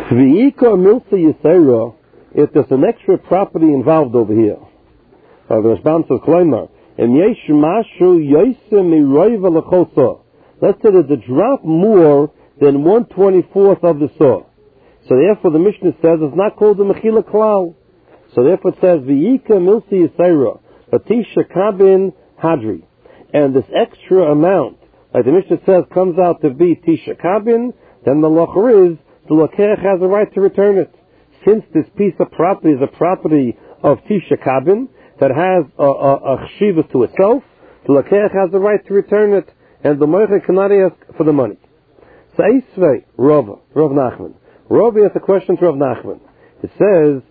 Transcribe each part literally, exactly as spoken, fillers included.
V'yika milsa yisera, if there's an extra property involved over here. Uh, the response of Kleimar, em yesh mashu yoyse miroiva lechosa. Let's say there's a drop more than one twenty-fourth of the saw. So therefore the Mishnah says it's not called the mechila klal. So therefore it says, v'yika milsa yisera, Batisha kabin hadri. And this extra amount, like the Mishnah says, comes out to be tisha kabin, then the locher is, the lokech has a right to return it. Since this piece of property is a property of tisha kabin, that has a, a, a chshivas to itself, the lokech has the right to return it, and the moicher cannot ask for the money. So Eisvei, Rava, Rav Nachman. Rava has a question to Rav Nachman. It says,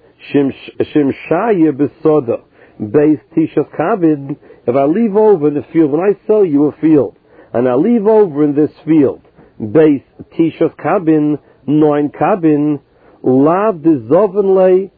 Shimshaya besoda. Base Tishas Kabin, if I leave over in the field, when I sell you a field, and I leave over in this field, base Tishas Kabin, nine Kabin, Lav Dizovenle,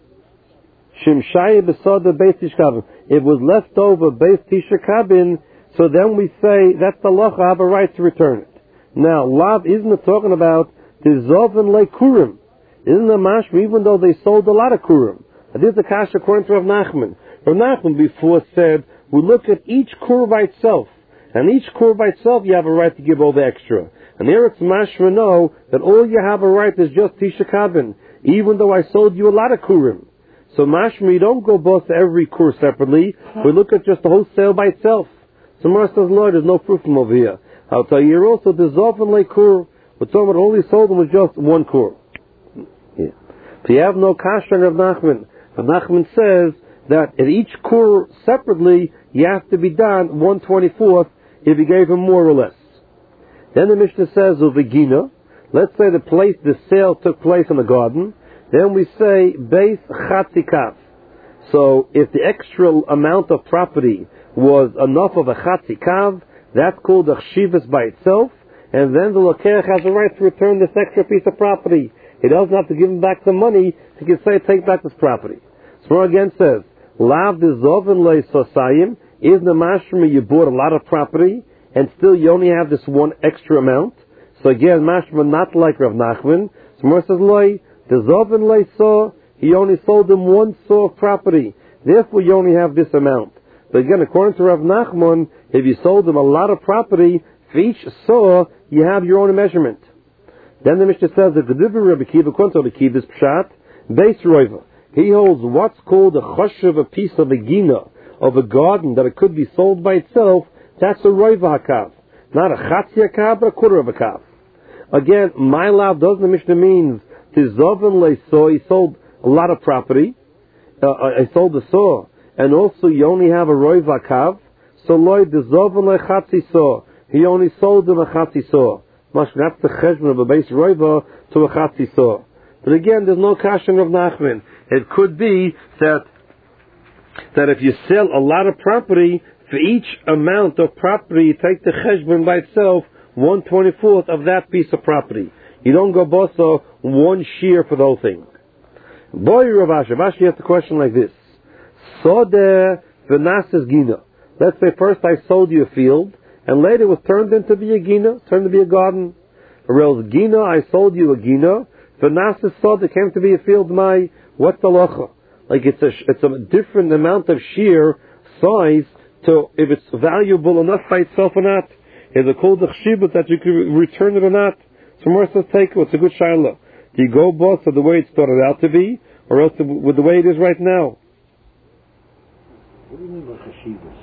Shimshaya Besoda Base Tish Kabin. It was left over base Tisha Kabin, so then we say that's the loch, I have a right to return it. Now, Lav isn't talking about Dizovenle Kurim. Isn't the mashma, even though they sold a lot of Kurim? This is the kasha according to Rav Nachman. Rav Nachman before said, we look at each kur by itself. And each kur by itself you have a right to give all the extra. And here it's mashma know that all you have a right is just Tisha Kabin, even though I sold you a lot of kurim. So mashma, you don't go both to every kur separately. We look at just the whole sale by itself. So Mar says, Lord, there's no proof from over here. I'll tell you, you're also dissolved in like kur. But someone all he sold them was just one kur. Yeah. So you have no kasha on Rav Nachman. Rav Nachman says that at each kur separately, you have to be done one twenty-fourth if you gave him more or less. Then the Mishnah says, Uvigina, let's say the place, the sale took place in the garden, then we say, Beis Chatzikav. So if the extra amount of property was enough of a Chatzikav, that's called a Chshivas by itself, and then the Lokech has a right to return this extra piece of property. He doesn't have to give him back the money, he can say, take back this property. So again says, Lav Dizoven Le Sosayim, is the mashma you bought a lot of property, and still you only have this one extra amount. So again, mashma not like Rav Nachman. So Mar says, Loi, Dizoven Le So, he only sold him one saw of property. Therefore you only have this amount. But again, according to Rav Nachman, if you sold him a lot of property, for each saw, you have your own measurement. Then the Mishnah says that the Divrei Rabbi Kiva, according to Rabbi Kiva's pshat, Beis Roiva. He holds what's called a choshev, a piece of a gina, of a garden, that it could be sold by itself. That's a roiva hakav. Not a chatzi hakav, but a quarter of a kav. Again, my lav doesn't the Mishnah means, tizoven leiso, he sold a lot of property, uh, I sold the saw, and also you only have a roiva hakav, so loy tizoven lechatzi saw, he only sold them a chatzi saw. That's the cheshbon of a base roiva to a chatzi saw. But again, there's no kashan of Nachman. It could be that that if you sell a lot of property, for each amount of property, you take the cheshbon by itself, one twenty-fourth of that piece of property. You don't go bosa one shear for the whole thing. Boy, Rav Ashi, Rav Ashi has the question like this. Sodeh v'nases gina. Let's say first I sold you a field, and later it was turned into be a gina, turned to be a garden. Or else gina, I sold you a gina, v'nases sodeh came to be a field, my, what's the locha? Like it's a it's a different amount of sheer size to if it's valuable enough by itself or not. Is it called the chshibut that you can return it or not? So Mar says take it. It's a good shaila. Do you go both of the way it started out to be, or else with the way it is right now? What do you mean by chshibus?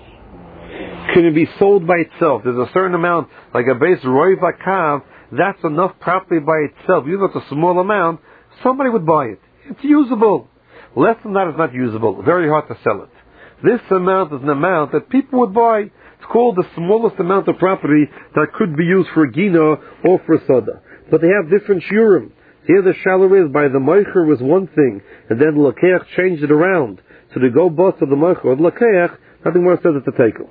Can it be sold by itself? There's a certain amount, like a base roiv hakav. That's enough property by itself. Even if it's a small amount, somebody would buy it. It's usable. Less than that is not usable. Very hard to sell it. This amount is an amount that people would buy. It's called the smallest amount of property that could be used for a gina or for a soda. But they have different shurim. Here the shallow is by the moicher was one thing, and then the lakeach changed it around. So to go both of the moicher or the lakeach, nothing more says it's a tekel.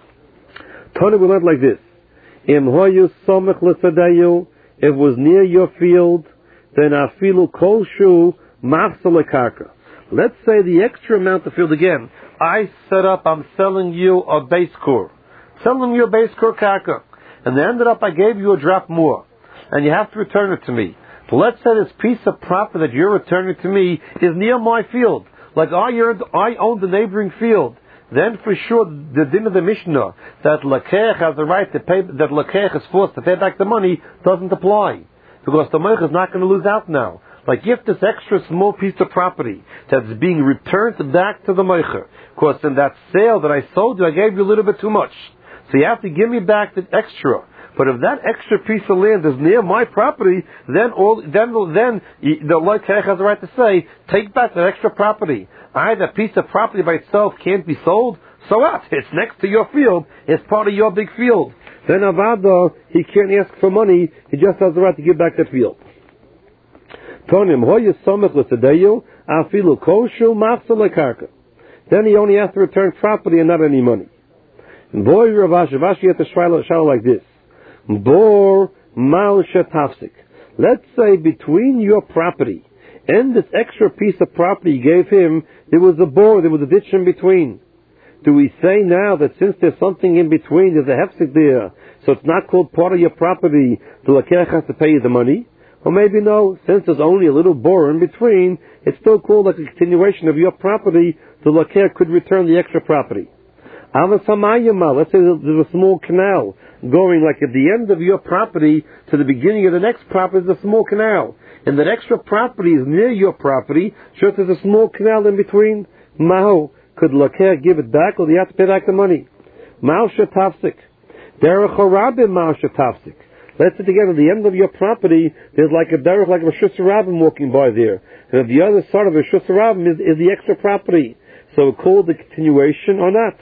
Tony we learned like this. Im hoyu somech l'sadeyu, if it was near your field, then afilu kol shu machsa lekarka. Let's say the extra amount of field again. I set up, I'm selling you a base core. Selling you a base core karka. And then ended up I gave you a drop more. And you have to return it to me. But let's say this piece of property that you're returning to me is near my field. Like I, I own the neighboring field. Then for sure the din of the Mishnah that Lakech has the right to pay, that Lakech is forced to pay back the money doesn't apply. Because the Moich is not going to lose out now. Like if this extra small piece of property that's being returned back to the Moicher, because in that sale that I sold you, I gave you a little bit too much. So you have to give me back the extra. But if that extra piece of land is near my property, then all then then the Lakech has the right to say, take back that extra property. Either that piece of property by itself can't be sold, so what? It's next to your field, it's part of your big field. Then Avada, he can't ask for money, he just has the right to give back that field. Then he only has to return property and not any money. Boy Ravash, Ravashi had to shout like this. Bor mal shetafsik. Let's say between your property and this extra piece of property you gave him, there was a bore, there was a ditch in between. Do we say now that since there's something in between, there's a hefsek there, so it's not called part of your property, the Lakech has to pay you the money? Or maybe no, since there's only a little bore in between, it's still called like a continuation of your property, the Lakech could return the extra property. Let's say there's a small canal going like at the end of your property to the beginning of the next property is a small canal. And that extra property is near your property, so there's a small canal in between. Maho, could Lakeh give it back or do you have to pay back the money? Mao shetafsik. Derech harabim mao shetafsik. Let's say again, at the end of your property, there's like a derech, like a Reshus Harabim walking by there. And at the other side of a Reshus Harabim is, is the extra property. So it's called the continuation or not.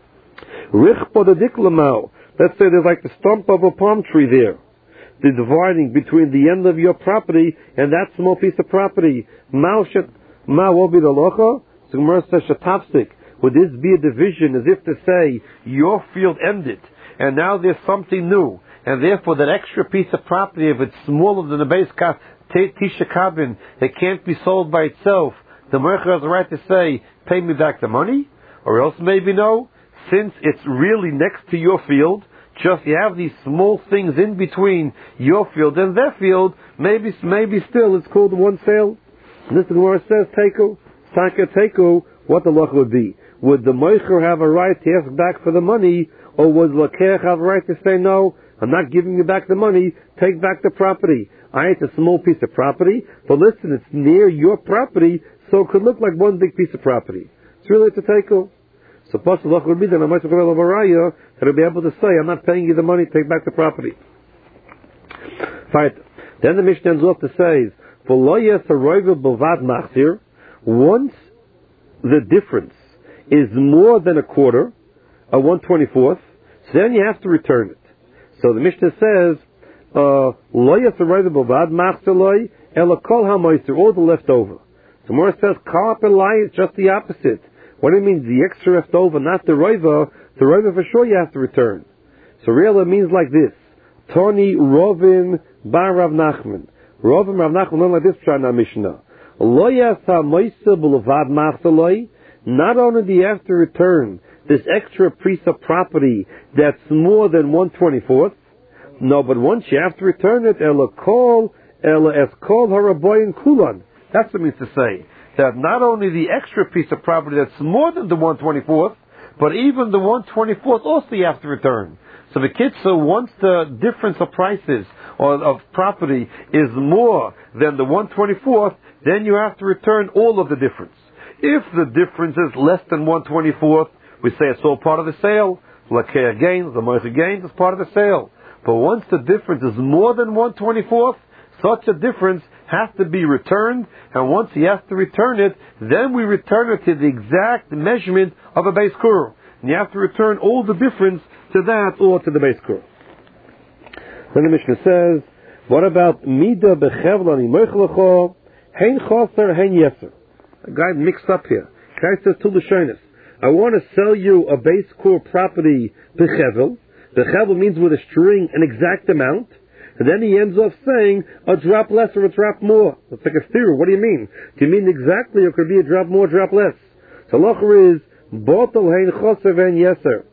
Rich podadiklamau. Let's say there's like the stump of a palm tree there. The dividing between the end of your property and that small piece of property. Mao shet, ma will be the locha. So Gemara says shetafsik. Would this be a division as if to say your field ended and now there's something new, and therefore that extra piece of property, if it's smaller than the base tisha kabin, it can't be sold by itself. The mercher has the right to say, pay me back the money, or else maybe no. Since it's really next to your field, just you have these small things in between your field and their field, maybe maybe still it's called one sale. And this is where it says Teku, Taka Teku, what the loch would be. Would the Moicher have a right to ask back for the money, or would Lakech have a right to say, no, I'm not giving you back the money, take back the property. I it's a small piece of property, but listen, it's near your property, so it could look like one big piece of property. It's really a Teku. So possible would be that I might have a baraya that I'll be able to say, I'm not paying you the money, take back the property. Right. Then the Mishnah ends off to say, once the difference is more than a quarter, a one twenty-fourth, so then you have to return it. So the Mishnah says, uh, all the leftover. So more says, it's just the opposite. What do you mean the extra left over, not the roiva? The roiva for sure you have to return. So real it means like this. Toni Rovim Bar Rav Nachman. Rovim Rav Nachman learn like this Shana Mishnah. Lo yasa moisa b'levad machsaloi. Not only do you have to return this extra piece of property that's more than one twenty-fourth, no, but once you have to return it, ela kol, ela es kol haraboyin kulan. That's what it means to say. That not only the extra piece of property that's more than the one twenty-fourth, but even the one twenty-fourth also you have to return. So the kitzur, once the difference of prices or of property is more than the one twenty-fourth, then you have to return all of the difference. If the difference is less than one twenty-fourth, we say it's all part of the sale. Lakeh gains, the Moicher gains is part of the sale. But once the difference is more than one twenty-fourth, such a difference has to be returned, and once he has to return it, then we return it to the exact measurement of a base kur. And you have to return all the difference to that or to the base kur. Then the Mishnah says, what about Mida bechevlani moichlecho, hein choser, hein yeser? A guy mixed up here. Guy says to Lashonis, I want to sell you a base kur property bechevel. Bechevel means with a string an exact amount. And then he ends up saying a drop less or a drop more. It's like a theory. What do you mean? Do you mean exactly, or could it be a drop more, drop less? So locher is botol hein choser vein yeser.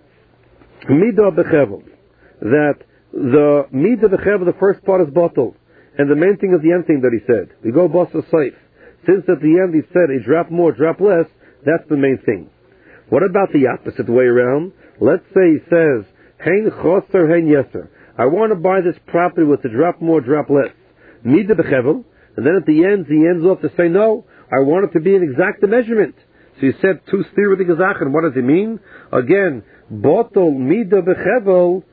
Midah bechevel. That the midah bechevel, the first part is bottle. and the main thing is the end thing that he said. We go boss safe. Since at the end he said a drop more, drop less, that's the main thing. What about the opposite way around? Let's say he says, Hein choser, hein yeser. I want to buy this property with a drop more, drop less. Mida bechevel. And then at the end, he ends off to say, no, I want it to be an exact measurement. So he said two stira the gezachen. What does it mean? Again, botol mida bechevel